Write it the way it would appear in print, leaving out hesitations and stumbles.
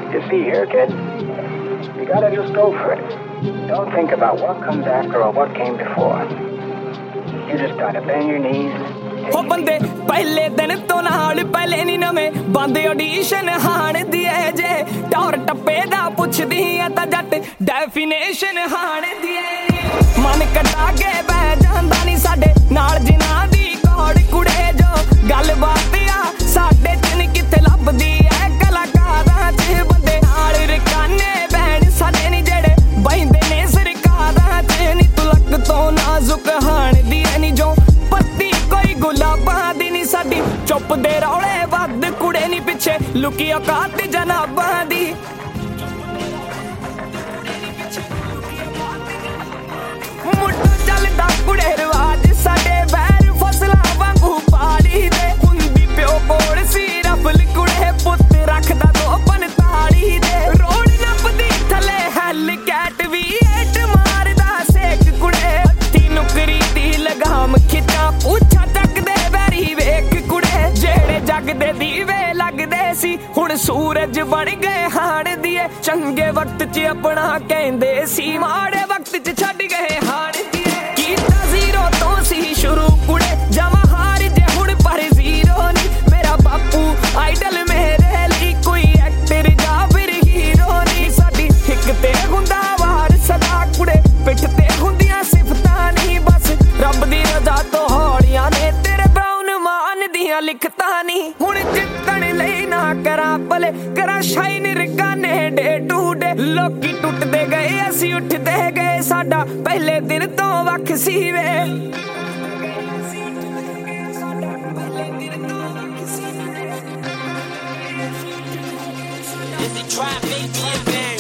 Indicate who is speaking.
Speaker 1: You see here, kid, you gotta just go for it. Don't think about what comes after or what came before. You just gotta bend your knees.
Speaker 2: हो बंदे पहले दिन तो नाल पहले नी नवे बंद ऑडिशन हाण दी है जे टौर टप्पे दा पुछदी है ता जट डेफिनेशन हाण दी है मन कटा के बह जांदा नी साडे नाल जिना दी कौड़ कुड़े जो गल बात आ साडे च किथे लभदी है कलाकारां च बंदे नाल रकाने बैण साडे नी जेड़े बहिंदे ने सरकारां च नी तुलक तो नाजुक हाण दी है नी जो पत्ती कोई गुलाबां दी नी साडी चुप दे रौले वद कुड़े नी पिछे लुकी औकात जनाबां दी मुंडा चलदा कुड़े रिवाज साडे बैर फसलां वांगू पाली दे हुंदी प्यो कोल सी रफल कुड़े पुੱਤ रखदा दो 45 दे रोड नपदी थले हैल कैट भी एट मारदा सेक कुड़े हत्थी नुकरी दी लगाम खिच्चा पूछा तकदे बैरी वेख कुड़े जेड़े जग दे दीवे लगदे सी हुण सूरज बन गए हाण दिए चंगे वक्त च अपना कहंदे सी माड़े वक्त च छड्ड गए हाण दिए कीता जीरो तो सी शुरू कुड़े जमा हार जे हुण पर जीरो नी मेरा बापू आइडल मेरे ਲਈ कोई एक्टर जा फिर हीरो नी साडी हिक ते हुंदा वार सदा कुड़े पिठ ते हुंदियां सिफतां नी बस रब दी रज़ा तो हौलियां ने तेरे बाउन मान दियां लिखतां नी हुण जिੱਤਣ ਲਈ ना करा भले करा शाइन रकाने डे टू डे लोकी टुटदे गए ਅਸੀਂ ਉੱਠਦੇ ਗਏ ਸਾਡਾ ਪਹਿਲੇ ਦਿਨ ਤੋਂ ਵੱਖ ਸੀ ਵੇ
Speaker 3: Is it try make me a band?